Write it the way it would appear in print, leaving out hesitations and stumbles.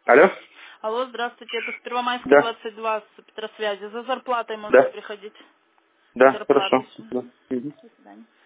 Алло? Алло, здравствуйте, это с Первомайской Да. 22 с Петросвязи. За зарплатой можете Да. приходить. Да, Зарплаты хорошо. еще. Да. Мгм. До свидания.